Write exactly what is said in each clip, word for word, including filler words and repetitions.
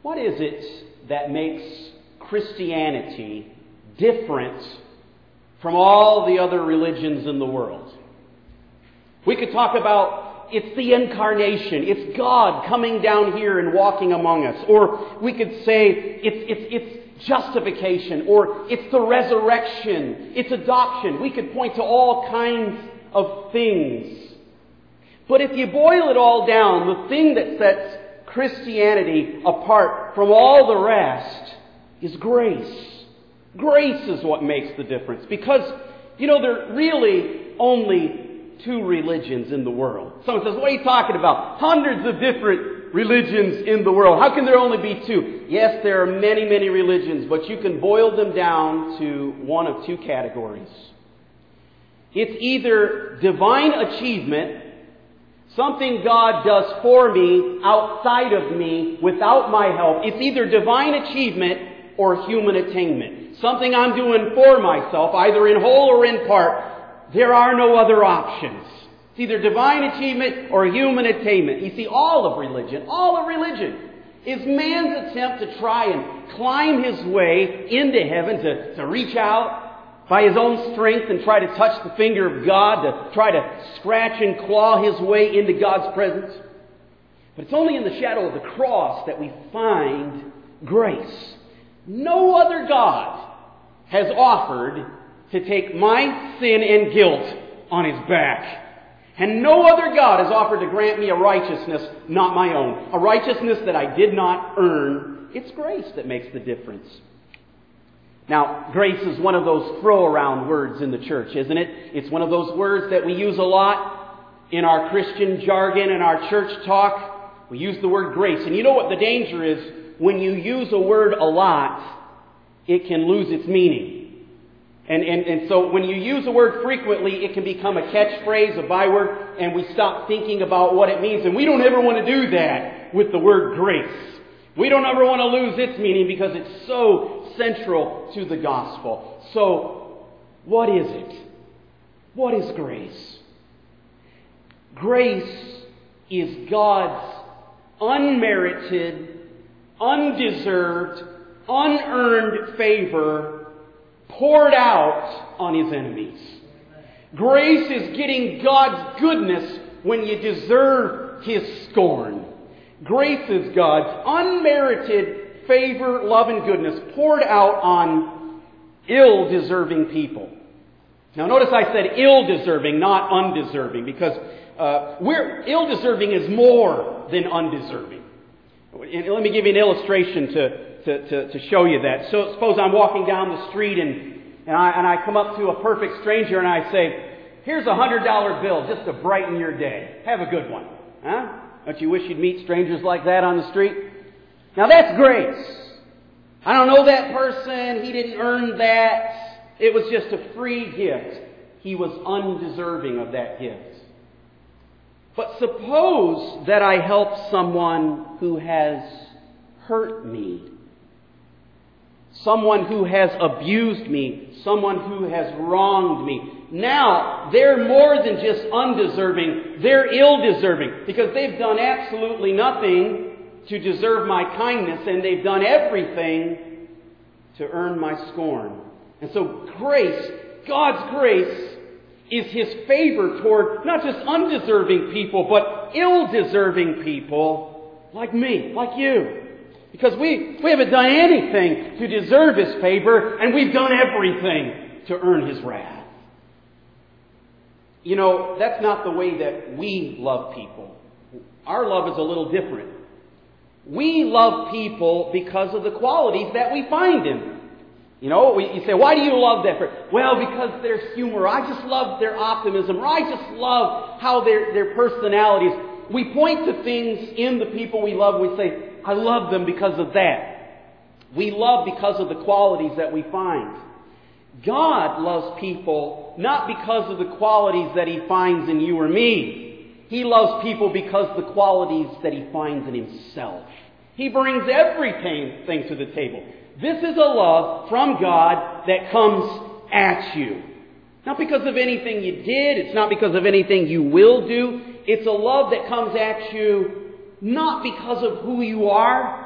What is it that makes Christianity different from all the other religions in the world? We could talk about it's the incarnation. It's God coming down here and walking among us. Or we could say it's, it's, it's justification. Or it's the resurrection. It's adoption. We could point to all kinds of things. But if you boil it all down, the thing that sets Christianity apart from all the rest is grace. Grace is what makes the difference. Because, you know, there are really only two religions in the world. Someone says, what are you talking about? Hundreds of different religions in the world. How can there only be two? Yes, there are many, many religions, but you can boil them down to one of two categories. It's either divine achievement, something God does for me, outside of me, without my help. It's either divine achievement or human attainment. Something I'm doing for myself, either in whole or in part. There are no other options. It's either divine achievement or human attainment. You see, all of religion, all of religion is man's attempt to try and climb his way into heaven, to, to reach out by his own strength and try to touch the finger of God, to try to scratch and claw his way into God's presence. But it's only in the shadow of the cross that we find grace. No other God has offered to take my sin and guilt on his back. And no other God has offered to grant me a righteousness not my own. A righteousness that I did not earn. It's grace that makes the difference. Now, grace is one of those throw-around words in the church, isn't it? It's one of those words that we use a lot in our Christian jargon and our church talk. We use the word grace. And you know what the danger is? When you use a word a lot, it can lose its meaning. And, and, and so when you use a word frequently, it can become a catchphrase, a byword, and we stop thinking about what it means. And we don't ever want to do that with the word grace. We don't ever want to lose its meaning because it's so central to the gospel. So, what is it? What is grace? Grace is God's unmerited, undeserved, unearned favor poured out on his enemies. Grace is getting God's goodness when you deserve his scorn. Grace is God's unmerited favor, love, and goodness poured out on ill-deserving people. Now notice I said ill-deserving, not undeserving, because uh, we're ill-deserving is more than undeserving. And let me give you an illustration to To, to, to show you that. So suppose I'm walking down the street and, and, I, and I come up to a perfect stranger and I say, here's a hundred dollar bill just to brighten your day. Have a good one. Huh? Don't you wish you'd meet strangers like that on the street? Now that's grace. I don't know that person. He didn't earn that. It was just a free gift. He was undeserving of that gift. But suppose that I help someone who has hurt me. Someone who has abused me. Someone who has wronged me. Now, they're more than just undeserving. They're ill-deserving. Because they've done absolutely nothing to deserve my kindness. And they've done everything to earn my scorn. And so grace, God's grace, is his favor toward not just undeserving people, but ill-deserving people like me, like you. Because we, we haven't done anything to deserve his favor, and we've done everything to earn his wrath. You know, that's not the way that we love people. Our love is a little different. We love people because of the qualities that we find in them. You know, we, you say, why do you love that person? Well, because there's humor. I just love their optimism. Or I just love how their, their personalities. We point to things in the people we love. We say, I love them because of that. We love because of the qualities that we find. God loves people not because of the qualities that he finds in you or me. He loves people because of the qualities that he finds in himself. He brings everything to the table. This is a love from God that comes at you. Not because of anything you did. It's not because of anything you will do. It's a love that comes at you not because of who you are.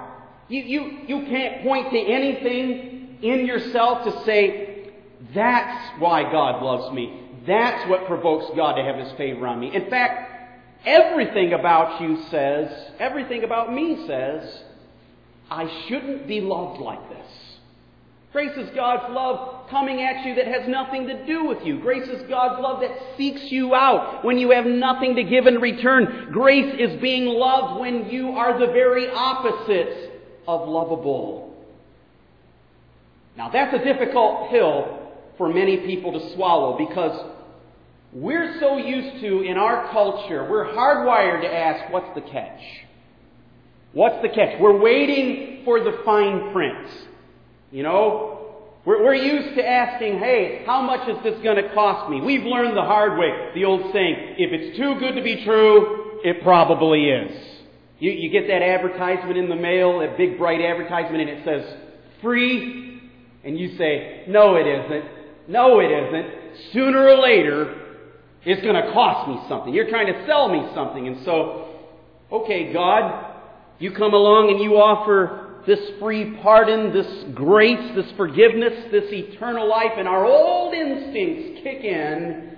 You, you, you can't point to anything in yourself to say, that's why God loves me. That's what provokes God to have His favor on me. In fact, everything about you says, everything about me says, I shouldn't be loved like this. Grace is God's love coming at you that has nothing to do with you. Grace is God's love that seeks you out when you have nothing to give in return. Grace is being loved when you are the very opposite of lovable. Now that's a difficult pill for many people to swallow, because we're so used to, in our culture, we're hardwired to ask, what's the catch? What's the catch? We're waiting for the fine print. You know, we're, we're used to asking, hey, how much is this going to cost me? We've learned the hard way. The old saying, if it's too good to be true, it probably is. You, you get that advertisement in the mail, that big bright advertisement, and it says, free. And you say, no it isn't. No it isn't. Sooner or later, it's going to cost me something. You're trying to sell me something. And so, okay, God, you come along and you offer this free pardon, this grace, this forgiveness, this eternal life, and our old instincts kick in,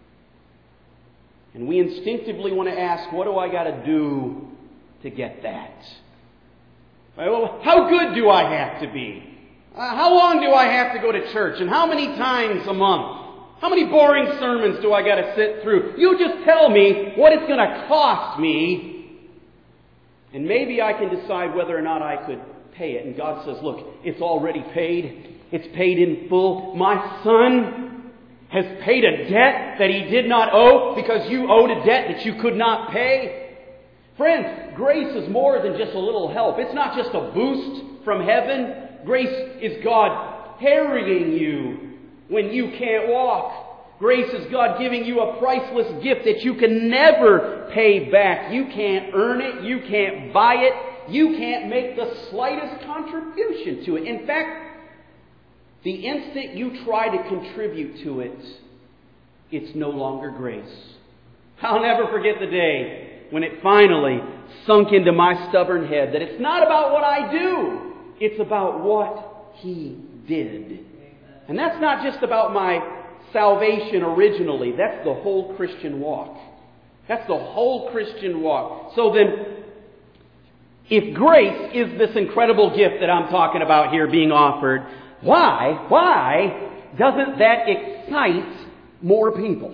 and we instinctively want to ask, what do I got to do to get that? Well, how good do I have to be? Uh, how long do I have to go to church? And how many times a month? How many boring sermons do I got to sit through? You just tell me what it's going to cost me, and maybe I can decide whether or not I could pay it. And God says, look, it's already paid. It's paid in full. My Son has paid a debt that He did not owe because you owed a debt that you could not pay. Friends, grace is more than just a little help. It's not just a boost from heaven. Grace is God carrying you when you can't walk. Grace is God giving you a priceless gift that you can never pay back. You can't earn it. You can't buy it. You can't make the slightest contribution to it. In fact, the instant you try to contribute to it, it's no longer grace. I'll never forget the day when it finally sunk into my stubborn head that it's not about what I do. It's about what He did. And that's not just about my salvation originally. That's the whole Christian walk. That's the whole Christian walk. So then, if grace is this incredible gift that I'm talking about here being offered, why, why doesn't that excite more people?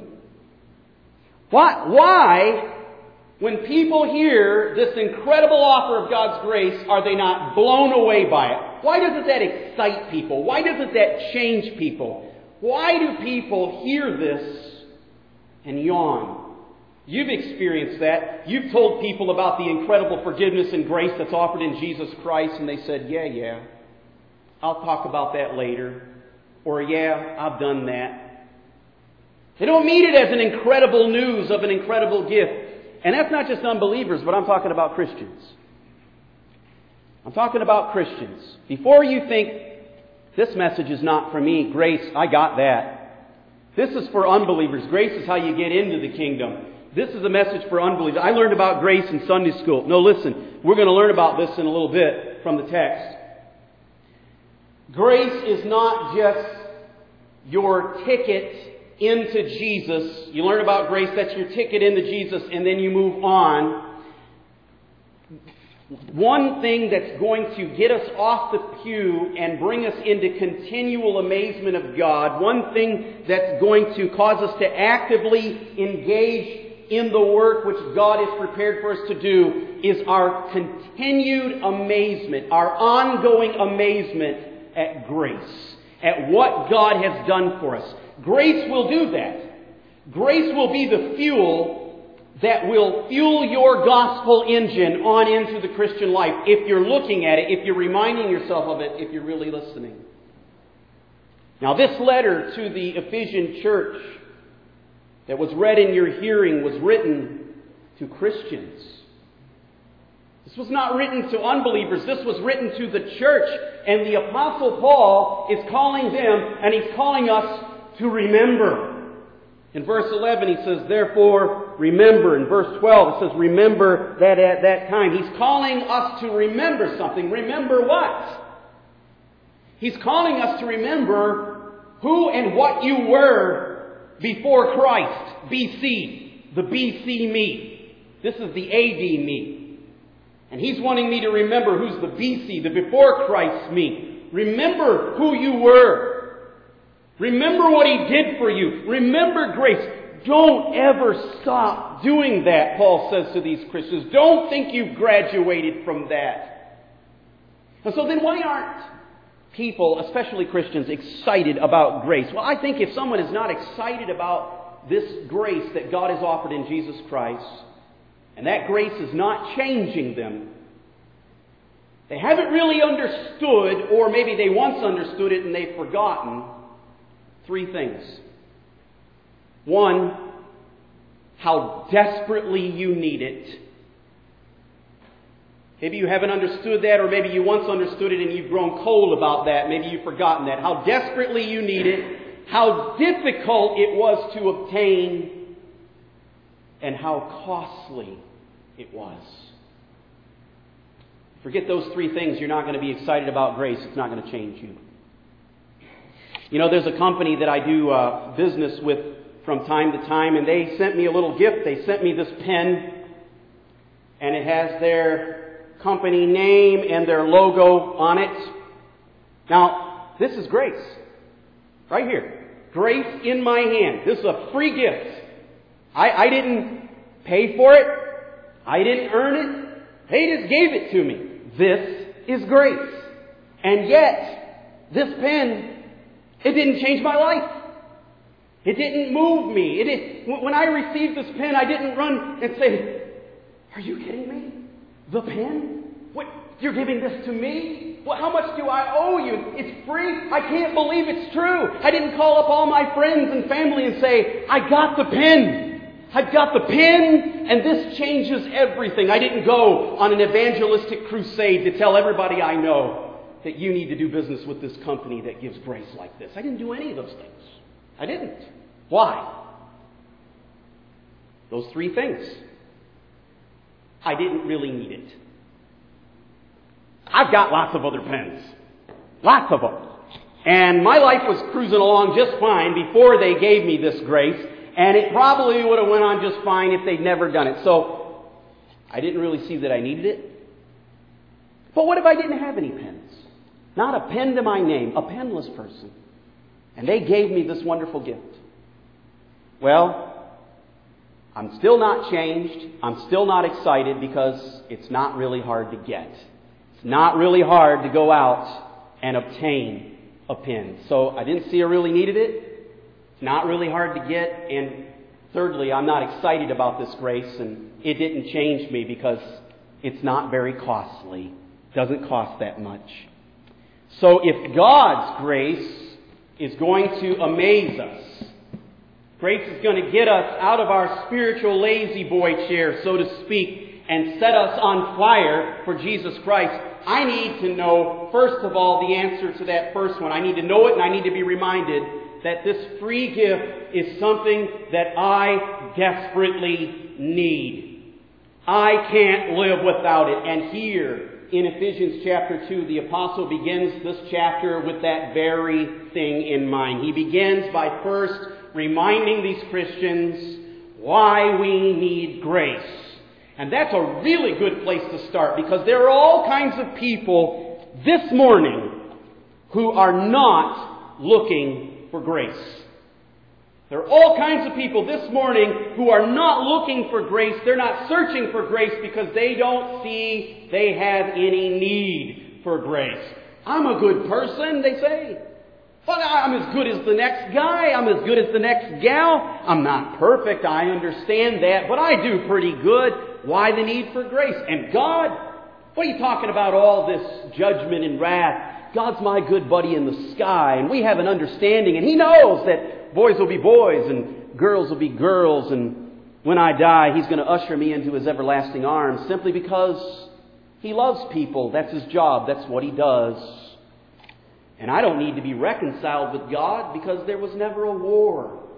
Why, why, when people hear this incredible offer of God's grace, are they not blown away by it? Why doesn't that excite people? Why doesn't that change people? Why do people hear this and yawn? You've experienced that. You've told people about the incredible forgiveness and grace that's offered in Jesus Christ, and they said, yeah, yeah, I'll talk about that later. Or, yeah, I've done that. They don't meet it as an incredible news of an incredible gift. And that's not just unbelievers, but I'm talking about Christians. I'm talking about Christians. Before you think, this message is not for me, grace, I got that. This is for unbelievers. Grace is how you get into the kingdom. This is a message for unbelievers. I learned about grace in Sunday school. No, listen, we're going to learn about this in a little bit from the text. Grace is not just your ticket into Jesus. You learn about grace, that's your ticket into Jesus, and then you move on. One thing that's going to get us off the pew and bring us into continual amazement of God, one thing that's going to cause us to actively engage in the work which God is prepared for us to do, is our continued amazement, our ongoing amazement at grace, at what God has done for us. Grace will do that. Grace will be the fuel that will fuel your gospel engine on into the Christian life. If you're looking at it, if you're reminding yourself of it, if you're really listening. Now, this letter to the Ephesian church that was read in your hearing was written to Christians. This was not written to unbelievers. This was written to the church. And the Apostle Paul is calling them, and he's calling us to remember. In verse eleven, he says, therefore, remember. In verse twelve, it says, remember that at that time. He's calling us to remember something. Remember what? He's calling us to remember who and what you were before Christ. B C. The B C me. This is the A D me. And He's wanting me to remember who's the B C, the before Christ me. Remember who you were. Remember what He did for you. Remember grace. Don't ever stop doing that, Paul says to these Christians. Don't think you've graduated from that. And so then why aren't people, especially Christians, excited about grace? Well, I think if someone is not excited about this grace that God has offered in Jesus Christ, and that grace is not changing them, they haven't really understood, or maybe they once understood it and they've forgotten, three things. One, how desperately you need it. Maybe you haven't understood that, or maybe you once understood it and you've grown cold about that. Maybe you've forgotten that. How desperately you need it, how difficult it was to obtain, and how costly it was. Forget those three things, you're not going to be excited about grace. It's not going to change you. You know, there's a company that I do uh, business with from time to time, and they sent me a little gift. They sent me this pen, and it has their company name and their logo on it. Now, this is grace. Right here. Grace in my hand. This is a free gift. I, I didn't pay for it. I didn't earn it. They just gave it to me. This is grace. And yet, this pen, it didn't change my life. It didn't move me. It didn't, when I received this pen, I didn't run and say, are you kidding me? The pen? What? You're giving this to me? Well, how much do I owe you? It's free? I can't believe it's true. I didn't call up all my friends and family and say, I got the pen. I've got the pen, and this changes everything. I didn't go on an evangelistic crusade to tell everybody I know that you need to do business with this company that gives grace like this. I didn't do any of those things. I didn't. Why? Those three things. I didn't really need it. I've got lots of other pens. Lots of them. And my life was cruising along just fine before they gave me this grace. And it probably would have went on just fine if they'd never done it. So, I didn't really see that I needed it. But what if I didn't have any pens? Not a pen to my name. A penless person. And they gave me this wonderful gift. Well, I'm still not changed. I'm still not excited because it's not really hard to get. It's not really hard to go out and obtain a pen. So I didn't see I really needed it. It's not really hard to get. And thirdly, I'm not excited about this grace, and it didn't change me because it's not very costly. It doesn't cost that much. So if God's grace is going to amaze us, grace is going to get us out of our spiritual lazy boy chair, so to speak, and set us on fire for Jesus Christ, I need to know, first of all, the answer to that first one. I need to know it, and I need to be reminded that this free gift is something that I desperately need. I can't live without it. And here in Ephesians chapter two, the apostle begins this chapter with that very thing in mind. He begins by first reminding these Christians why we need grace. And that's a really good place to start, because there are all kinds of people this morning who are not looking for grace. There are all kinds of people this morning who are not looking for grace. They're not searching for grace because they don't see they have any need for grace. I'm a good person, they say. Well, I'm as good as the next guy. I'm as good as the next gal. I'm not perfect, I understand that, but I do pretty good. Why the need for grace? And God, what are you talking about all this judgment and wrath? God's my good buddy in the sky, and we have an understanding, and He knows that boys will be boys and girls will be girls, and when I die, He's going to usher me into His everlasting arms simply because He loves people. That's His job. That's what He does. And I don't need to be reconciled with God because there was never a war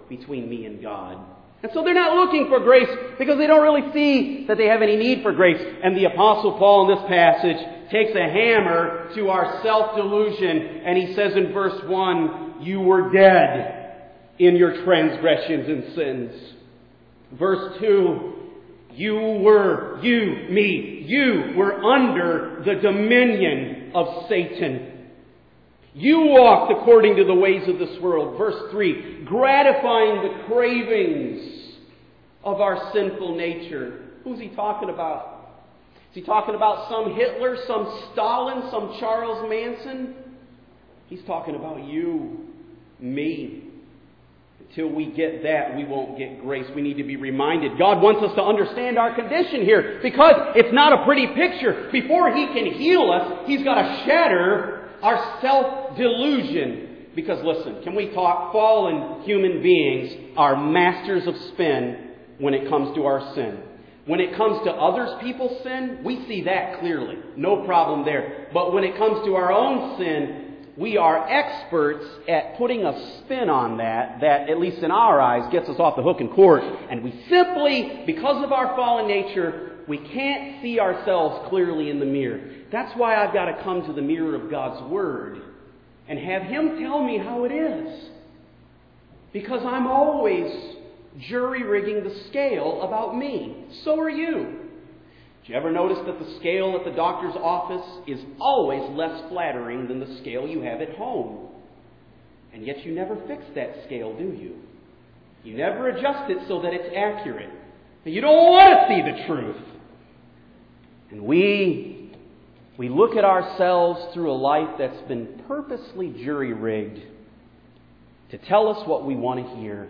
between me and God. And so they're not looking for grace because they don't really see that they have any need for grace. And the Apostle Paul in this passage takes a hammer to our self-delusion, and he says in verse one, you were dead in your transgressions and sins. Verse two, you were, you, me, you were under the dominion of Satan. You walked according to the ways of this world. Verse three, gratifying the cravings of our sinful nature. Who's he talking about? Is he talking about some Hitler, some Stalin, some Charles Manson? He's talking about you, me. Until we get that, we won't get grace. We need to be reminded. God wants us to understand our condition here because it's not a pretty picture. Before He can heal us, He's got to shatter our self-delusion. Because listen, can we talk? Fallen human beings are masters of spin when it comes to our sin. When it comes to others people's sin, we see that clearly. No problem there. But when it comes to our own sin, we are experts at putting a spin on that, that at least in our eyes gets us off the hook in court. And we simply, because of our fallen nature, we can't see ourselves clearly in the mirror. That's why I've got to come to the mirror of God's Word and have Him tell me how it is. Because I'm always jury-rigging the scale about me. So are you. Did you ever notice that the scale at the doctor's office is always less flattering than the scale you have at home? And yet you never fix that scale, do you? You never adjust it so that it's accurate. You don't want to see the truth. And we, we look at ourselves through a life that's been purposely jury-rigged to tell us what we want to hear.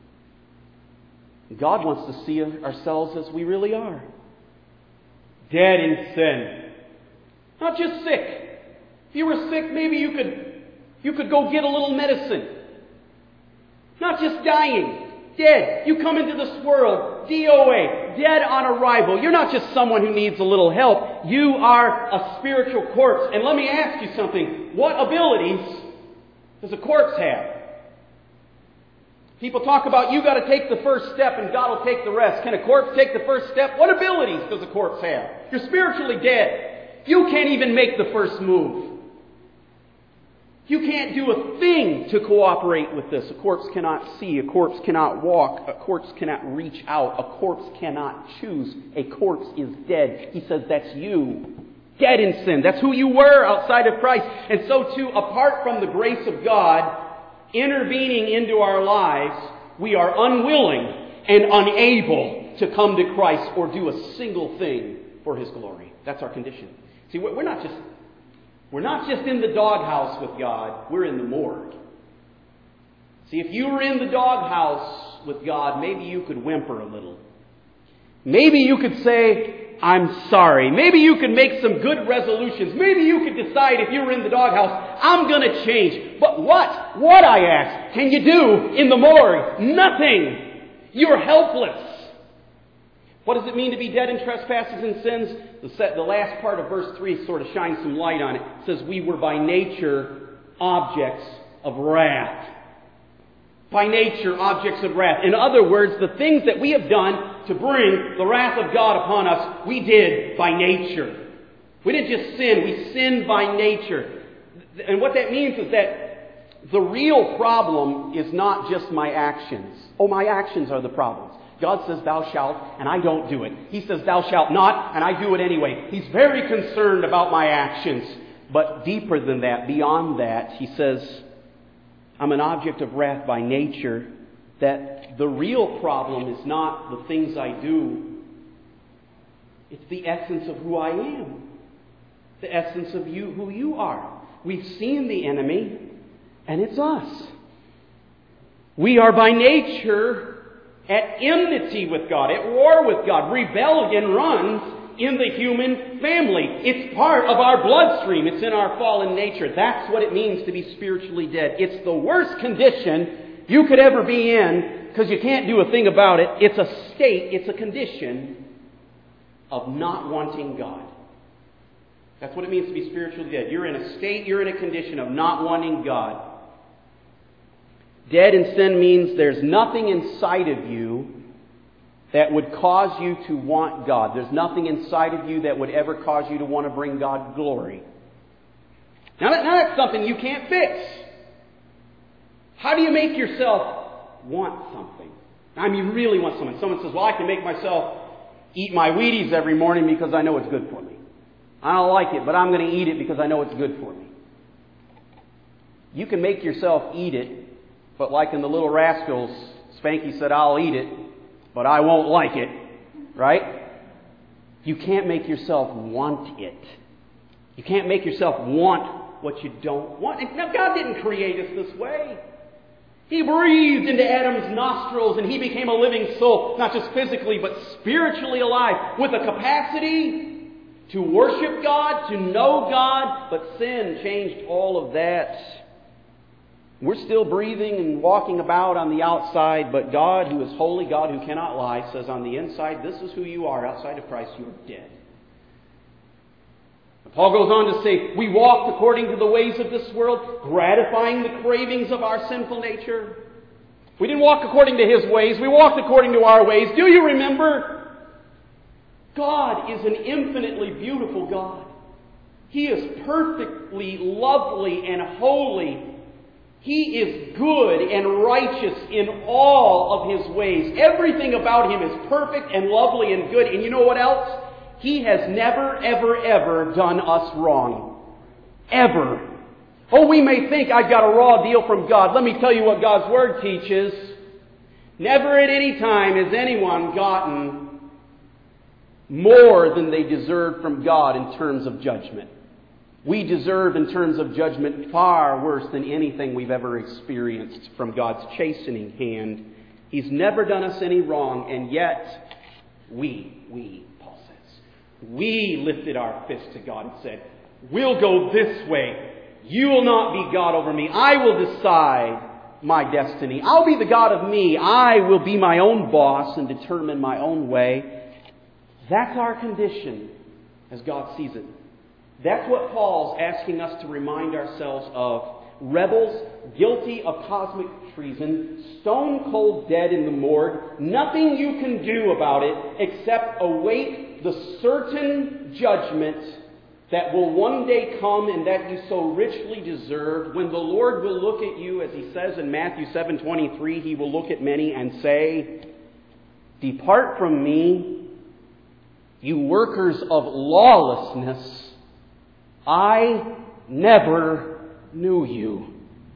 God wants to see ourselves as we really are. Dead in sin. Not just sick. If you were sick, maybe you could, you could go get a little medicine. Not just dying. Dead. You come into this world, D O A, dead on arrival. You're not just someone who needs a little help. You are a spiritual corpse. And let me ask you something. What abilities does a corpse have? People talk about you got to take the first step and God will take the rest. Can a corpse take the first step? What abilities does a corpse have? You're spiritually dead. You can't even make the first move. You can't do a thing to cooperate with this. A corpse cannot see. A corpse cannot walk. A corpse cannot reach out. A corpse cannot choose. A corpse is dead. He says that's you. Dead in sin. That's who you were outside of Christ. And so too, apart from the grace of God intervening into our lives, we are unwilling and unable to come to Christ or do a single thing for His glory. That's our condition. See, we're not just we're not just in the doghouse with God, we're in the morgue. See, if you were in the doghouse with God, maybe you could whimper a little. Maybe you could say, I'm sorry. Maybe you could make some good resolutions. Maybe you could decide if you were in the doghouse, I'm going to change. But what? What, I ask, can you do in the morgue? Nothing. You're helpless. What does it mean to be dead in trespasses and sins? The, set, the last part of verse three sort of shines some light on it. It says, we were by nature objects of wrath. By nature, objects of wrath. In other words, the things that we have done to bring the wrath of God upon us, we did by nature. We didn't just sin, we sinned by nature. And what that means is that the real problem is not just my actions. Oh, my actions are the problems. God says, thou shalt, and I don't do it. He says, thou shalt not, and I do it anyway. He's very concerned about my actions. But deeper than that, beyond that, He says, I'm an object of wrath by nature, that the real problem is not the things I do. It's the essence of who I am. The essence of you, who you are. We've seen the enemy, and it's us. We are by nature at enmity with God, at war with God. Rebellion runs in the human family. It's part of our bloodstream. It's in our fallen nature. That's what it means to be spiritually dead. It's the worst condition you could ever be in because you can't do a thing about it. It's a state, it's a condition of not wanting God. That's what it means to be spiritually dead. You're in a state, you're in a condition of not wanting God. Dead in sin means there's nothing inside of you that would cause you to want God. There's nothing inside of you that would ever cause you to want to bring God glory. Now, that, now that's something you can't fix. How do you make yourself want something? I mean, really want something. Someone says, well, I can make myself eat my Wheaties every morning because I know it's good for me. I don't like it, but I'm going to eat it because I know it's good for me. You can make yourself eat it, but like in the Little Rascals, Spanky said, I'll eat it, but I won't like it. Right? You can't make yourself want it. You can't make yourself want what you don't want. Now, God didn't create us this way. He breathed into Adam's nostrils and he became a living soul, not just physically, but spiritually alive, with a capacity to worship God, to know God, but sin changed all of that. We're still breathing and walking about on the outside, but God, who is holy, God who cannot lie, says on the inside, this is who you are. Outside of Christ, you are dead. Paul goes on to say, we walked according to the ways of this world, gratifying the cravings of our sinful nature. We didn't walk according to His ways. We walked according to our ways. Do you remember? God is an infinitely beautiful God. He is perfectly lovely and holy. He is good and righteous in all of His ways. Everything about Him is perfect and lovely and good. And you know what else? He has never, ever, ever done us wrong. Ever. Oh, we may think I've got a raw deal from God. Let me tell you what God's Word teaches. Never at any time has anyone gotten more than they deserved from God in terms of judgment. We deserve in terms of judgment far worse than anything we've ever experienced from God's chastening hand. He's never done us any wrong, and yet we, we, We lifted our fist to God and said, we'll go this way. You will not be God over me. I will decide my destiny. I'll be the God of me. I will be my own boss and determine my own way. That's our condition as God sees it. That's what Paul's asking us to remind ourselves of. Rebels, guilty of cosmic treason, stone cold dead in the morgue. Nothing you can do about it except await the certain judgment that will one day come and that you so richly deserve. When the Lord will look at you, as He says in Matthew seven twenty-three, He will look at many and say, depart from me, you workers of lawlessness. I never knew you.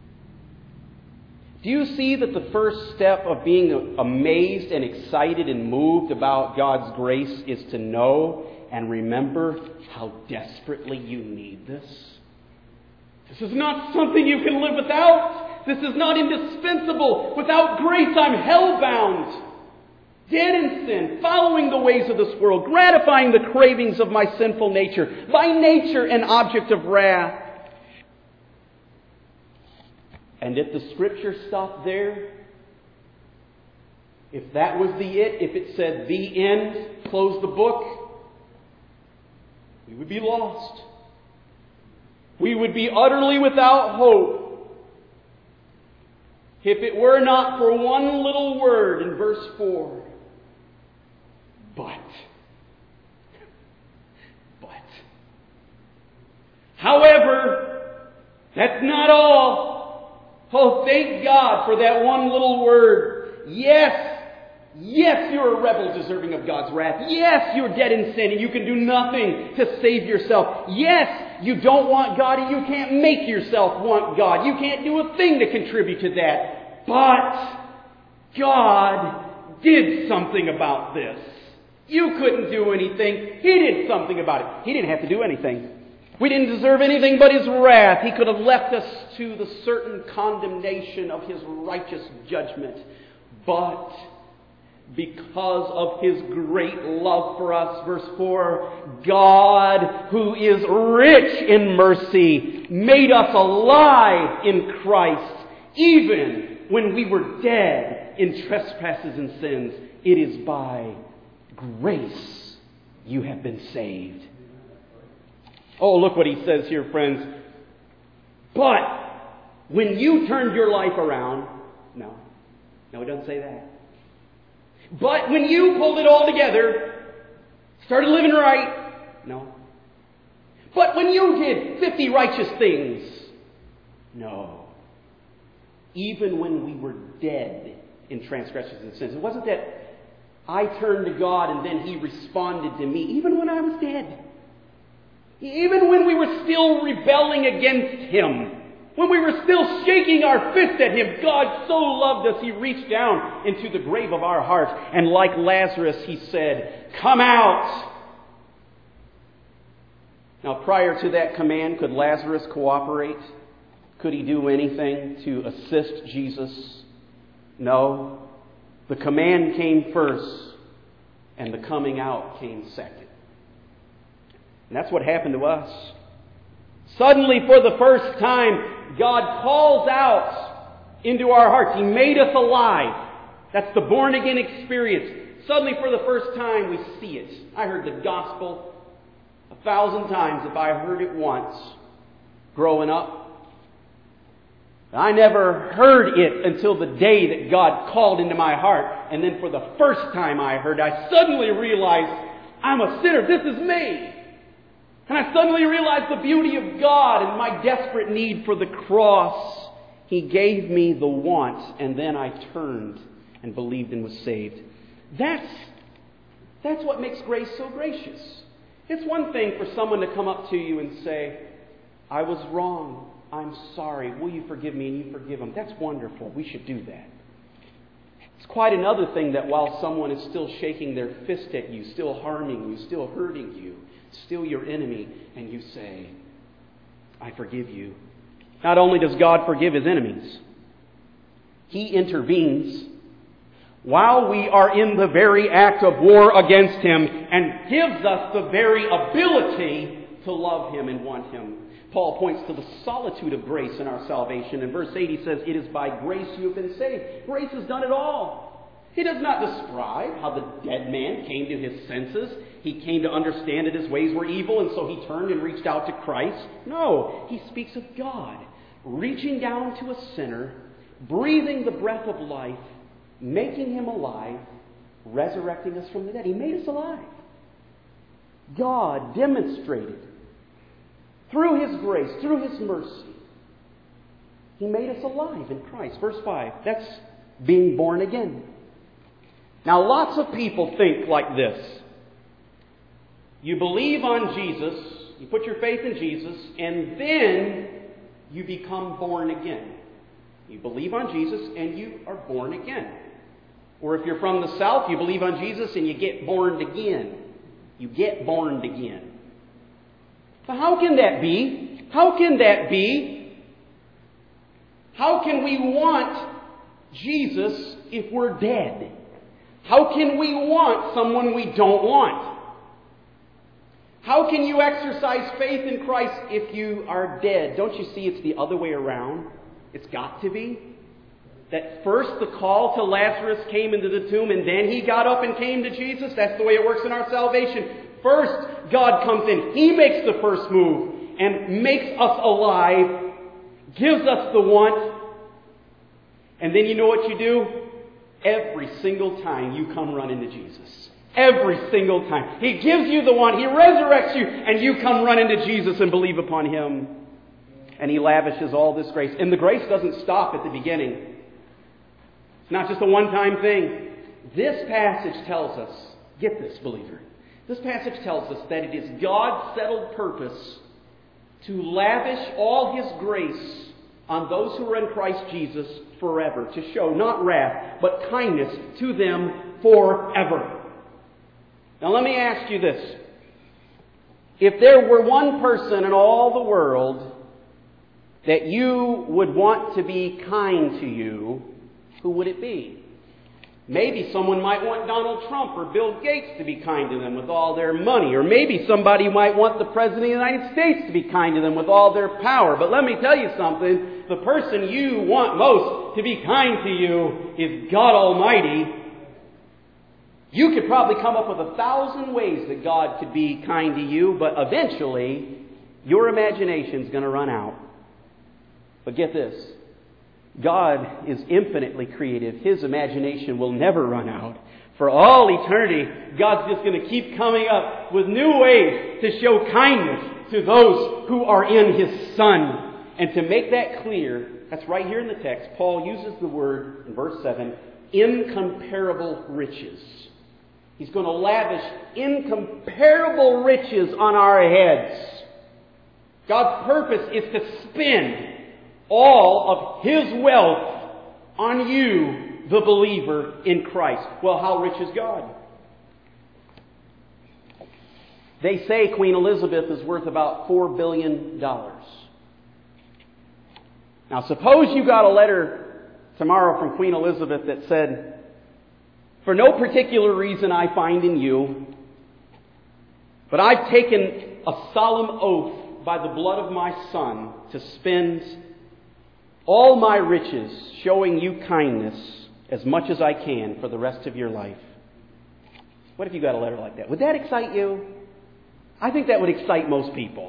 Do you see that the first step of being amazed and excited and moved about God's grace is to know and remember how desperately you need this? This is not something you can live without. This is not indispensable. Without grace, I'm hellbound. Dead in sin, following the ways of this world, gratifying the cravings of my sinful nature, by nature an object of wrath. And if the Scripture stopped there, if that was the it, if it said the end, close the book, we would be lost. We would be utterly without hope. If it were not for one little word in verse four. But. But. However, that's not all. Oh, thank God for that one little word. Yes, yes, you're a rebel deserving of God's wrath. Yes, you're dead in sin and you can do nothing to save yourself. Yes, you don't want God and you can't make yourself want God. You can't do a thing to contribute to that. But God did something about this. You couldn't do anything. He did something about it. He didn't have to do anything. We didn't deserve anything but His wrath. He could have left us to the certain condemnation of His righteous judgment. But because of His great love for us, verse four, God, who is rich in mercy, made us alive in Christ, even when we were dead in trespasses and sins. It is by grace you have been saved. Oh, look what he says here, friends. But when you turned your life around, No. No, it doesn't say that. But when you pulled it all together, started living right, no. But when you did fifty righteous things, no. Even when we were dead in transgressions and sins. It wasn't that I turned to God and then He responded to me. Even when I was dead. Even when we were still rebelling against Him. When we were still shaking our fist at Him. God so loved us, He reached down into the grave of our heart. And like Lazarus, He said, "Come out." Now, prior to that command, could Lazarus cooperate? Could he do anything to assist Jesus? No. The command came first, and the coming out came second. And that's what happened to us. Suddenly, for the first time, God calls out into our hearts. He made us alive. That's the born-again experience. Suddenly, for the first time, we see it. I heard the gospel a thousand times if I heard it once growing up. I never heard it until the day that God called into my heart. And then for the first time I heard, I suddenly realized, I'm a sinner. This is me. And I suddenly realized the beauty of God and my desperate need for the cross. He gave me the want, and then I turned and believed and was saved. That's, that's what makes grace so gracious. It's one thing for someone to come up to you and say, "I was wrong. I'm sorry. Will you forgive me?" And you forgive them. That's wonderful. We should do that. It's quite another thing that while someone is still shaking their fist at you, still harming you, still hurting you, still your enemy, and you say, "I forgive you." Not only does God forgive His enemies, He intervenes while we are in the very act of war against Him and gives us the very ability to love Him and want Him. Paul points to the solitude of grace in our salvation. In verse eight he says, "It is by grace you have been saved." Grace has done it all. He does not describe how the dead man came to his senses. He came to understand that his ways were evil, and so he turned and reached out to Christ. No, he speaks of God reaching down to a sinner, breathing the breath of life, making him alive, resurrecting us from the dead. He made us alive. God demonstrated through His grace, through His mercy, He made us alive in Christ. Verse five, that's being born again. Now, lots of people think like this. You believe on Jesus, you put your faith in Jesus, and then you become born again. You believe on Jesus and you are born again. Or if you're from the South, you believe on Jesus and you get born again. You get born again. But how can that be? How can that be? How can we want Jesus if we're dead? How can we want someone we don't want? How can you exercise faith in Christ if you are dead? Don't you see it's the other way around? It's got to be. That first the call to Lazarus came into the tomb and then he got up and came to Jesus. That's the way it works in our salvation. First, God comes in. He makes the first move and makes us alive, gives us the want. And then you know what you do? Every single time you come running to Jesus. Every single time. He gives you the one. He resurrects you. And you come running to Jesus and believe upon Him. And He lavishes all this grace. And the grace doesn't stop at the beginning. It's not just a one-time thing. This passage tells us, get this, believer. This passage tells us that it is God's settled purpose to lavish all His grace on those who are in Christ Jesus forever. To show not wrath, but kindness to them forever. Now let me ask you this. If there were one person in all the world that you would want to be kind to you, who would it be? Maybe someone might want Donald Trump or Bill Gates to be kind to them with all their money. Or maybe somebody might want the President of the United States to be kind to them with all their power. But let me tell you something. The person you want most to be kind to you is God Almighty. You could probably come up with a thousand ways that God could be kind to you, but eventually your imagination's going to run out. But get this. God is infinitely creative. His imagination will never run out. For all eternity, God's just going to keep coming up with new ways to show kindness to those who are in His Son. And to make that clear, that's right here in the text, Paul uses the word in verse seven, incomparable riches. He's going to lavish incomparable riches on our heads. God's purpose is to spend all of His wealth on you, the believer in Christ. Well, how rich is God? They say Queen Elizabeth is worth about four billion dollars. Now, suppose you got a letter tomorrow from Queen Elizabeth that said, "For no particular reason I find in you, but I've taken a solemn oath by the blood of my Son to spend all my riches showing you kindness as much as I can for the rest of your life." What if you got a letter like that? Would that excite you? I think that would excite most people.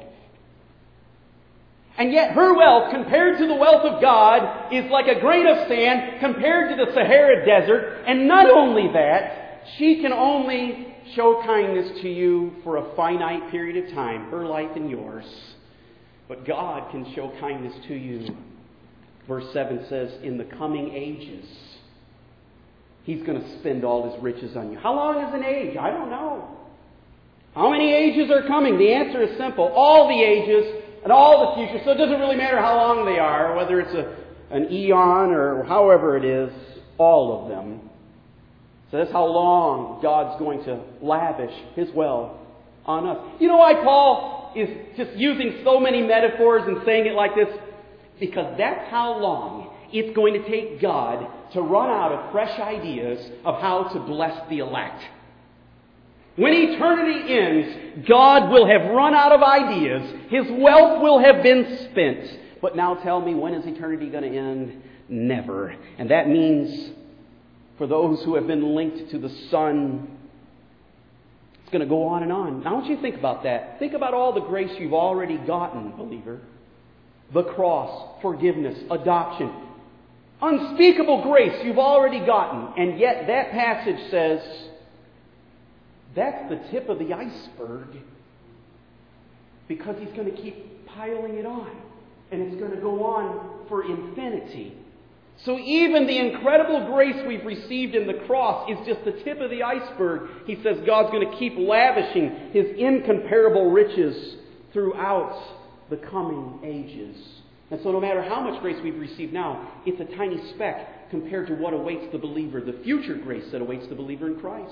And yet her wealth compared to the wealth of God is like a grain of sand compared to the Sahara Desert. And not only that, she can only show kindness to you for a finite period of time, her life and yours. But God can show kindness to you. Verse seven says, in the coming ages, He's going to spend all His riches on you. How long is an age? I don't know. How many ages are coming? The answer is simple. All the ages and all the future. So it doesn't really matter how long they are, whether it's a, an eon or however it is, all of them. So that's how long God's going to lavish His wealth on us. You know why Paul is just using so many metaphors and saying it like this? Because that's how long it's going to take God to run out of fresh ideas of how to bless the elect. When eternity ends, God will have run out of ideas. His wealth will have been spent. But now tell me, when is eternity going to end? Never. And that means for those who have been linked to the Son, it's going to go on and on. Now I want you to think about that. Think about all the grace you've already gotten, believer. The cross, forgiveness, adoption. Unspeakable grace you've already gotten. And yet that passage says, that's the tip of the iceberg, because He's going to keep piling it on. And it's going to go on for infinity. So even the incredible grace we've received in the cross is just the tip of the iceberg. He says God's going to keep lavishing His incomparable riches throughout the coming ages. And so no matter how much grace we've received now, it's a tiny speck compared to what awaits the believer, the future grace that awaits the believer in Christ.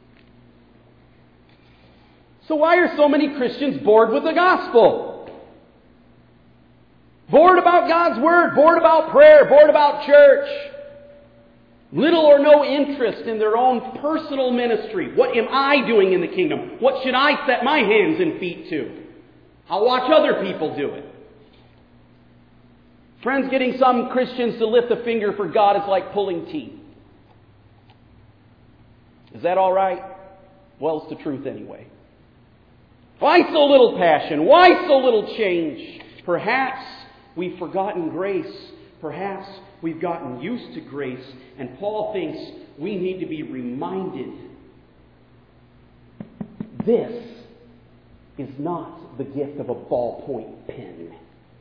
So why are so many Christians bored with the gospel? Bored about God's Word, bored about prayer, bored about church. Little or no interest in their own personal ministry. What am I doing in the kingdom? What should I set my hands and feet to? I'll watch other people do it. Friends, getting some Christians to lift a finger for God is like pulling teeth. Is that all right? Well, it's the truth anyway. Why so little passion? Why so little change? Perhaps we've forgotten grace. Perhaps we've gotten used to grace. And Paul thinks we need to be reminded. This is not the gift of a ballpoint pen.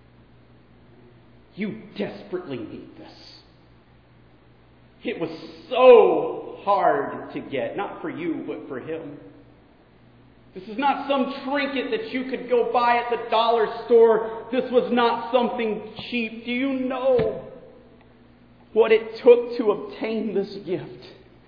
You desperately need this. It was so hard to get. Not for you, but for Him. This is not some trinket that you could go buy at the dollar store. This was not something cheap. Do you know what it took to obtain this gift?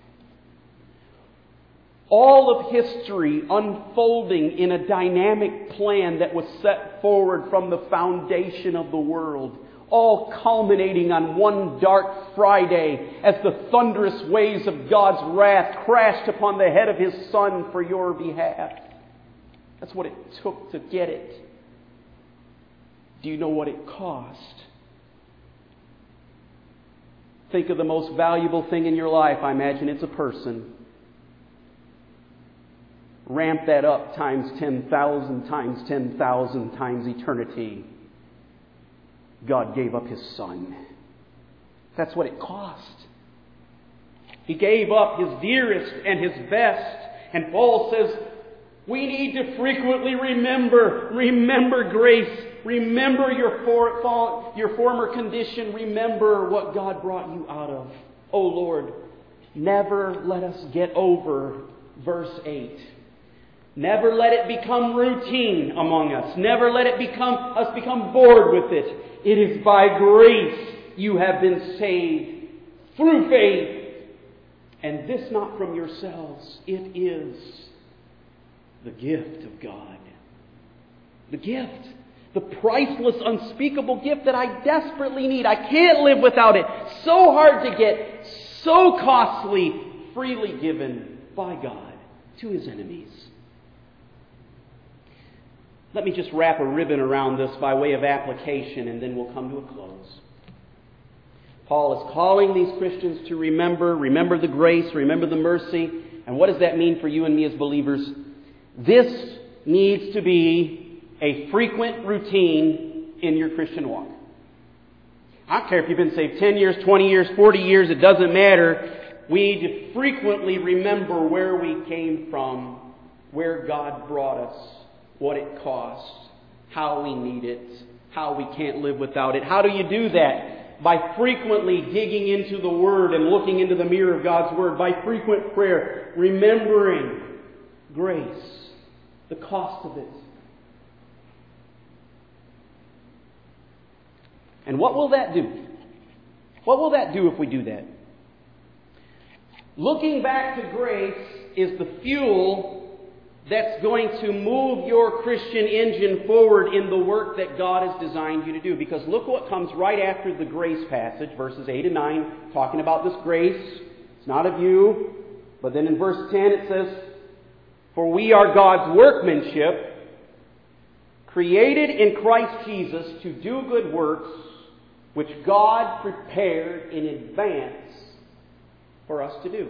All of history unfolding in a dynamic plan that was set forward from the foundation of the world. All culminating on one dark Friday as the thunderous waves of God's wrath crashed upon the head of His Son for your behalf. That's what it took to get it. Do you know what it cost? Think of the most valuable thing in your life. I imagine it's a person. Ramp that up times ten thousand, times ten thousand, times eternity. God gave up His Son. That's what it cost. He gave up His dearest and His best. And Paul says, we need to frequently remember, remember grace. Remember your, for, your former condition. Remember what God brought you out of. Oh Lord, never let us get over verse eight. Never let it become routine among us. Never let it become us become bored with it. It is by grace you have been saved through faith. And this not from yourselves. It is the gift of God. The gift. The priceless, unspeakable gift that I desperately need. I can't live without it. So hard to get. So costly. Freely given by God to His enemies. Let me just wrap a ribbon around this by way of application, and then we'll come to a close. Paul is calling these Christians to remember, remember the grace, remember the mercy. And what does that mean for you and me as believers? This needs to be a frequent routine in your Christian walk. I don't care if you've been saved ten years, twenty years, forty years, it doesn't matter. We need to frequently remember where we came from, where God brought us, what it costs, how we need it, how we can't live without it. How do you do that? By frequently digging into the Word and looking into the mirror of God's Word. By frequent prayer, remembering grace, the cost of it. And what will that do? What will that do if we do that? Looking back to grace is the fuel that's going to move your Christian engine forward in the work that God has designed you to do. Because look what comes right after the grace passage, verses eight and nine, talking about this grace. It's not of you. But then in verse ten it says, for we are God's workmanship, created in Christ Jesus to do good works, which God prepared in advance for us to do.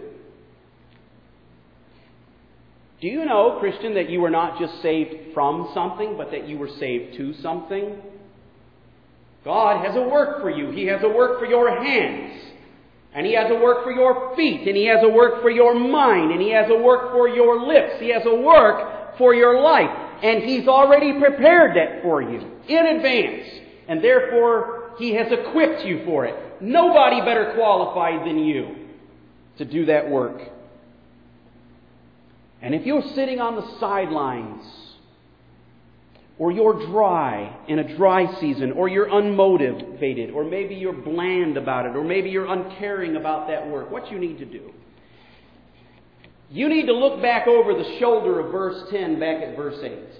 Do you know, Christian, that you were not just saved from something, but that you were saved to something? God has a work for you. He has a work for your hands. And He has a work for your feet. And He has a work for your mind. And He has a work for your lips. He has a work for your life. And He's already prepared that for you in advance. And therefore, He has equipped you for it. Nobody better qualified than you to do that work. And if you're sitting on the sidelines, or you're dry in a dry season, or you're unmotivated, or maybe you're bland about it, or maybe you're uncaring about that work, what you need to do? You need to look back over the shoulder of verse ten back at verse eight.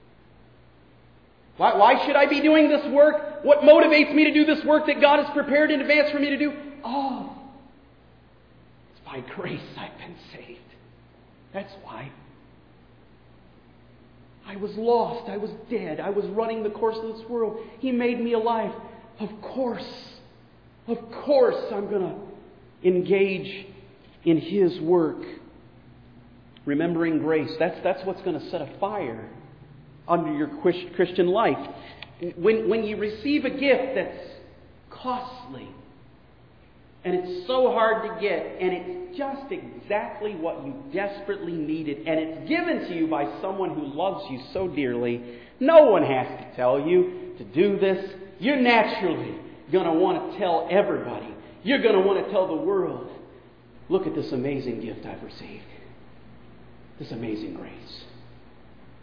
Why, why should I be doing this work? What motivates me to do this work that God has prepared in advance for me to do? Oh, it's by grace I've been saved. That's why. I was lost. I was dead. I was running the course of this world. He made me alive. Of course, of course I'm going to engage in His work. Remembering grace. That's, that's what's going to set a fire under your Christian life. When, when you receive a gift that's costly, and it's so hard to get, and it's just exactly what you desperately needed, and it's given to you by someone who loves you so dearly, no one has to tell you to do this. You're naturally going to want to tell everybody. You're going to want to tell the world, look at this amazing gift I've received. This amazing grace.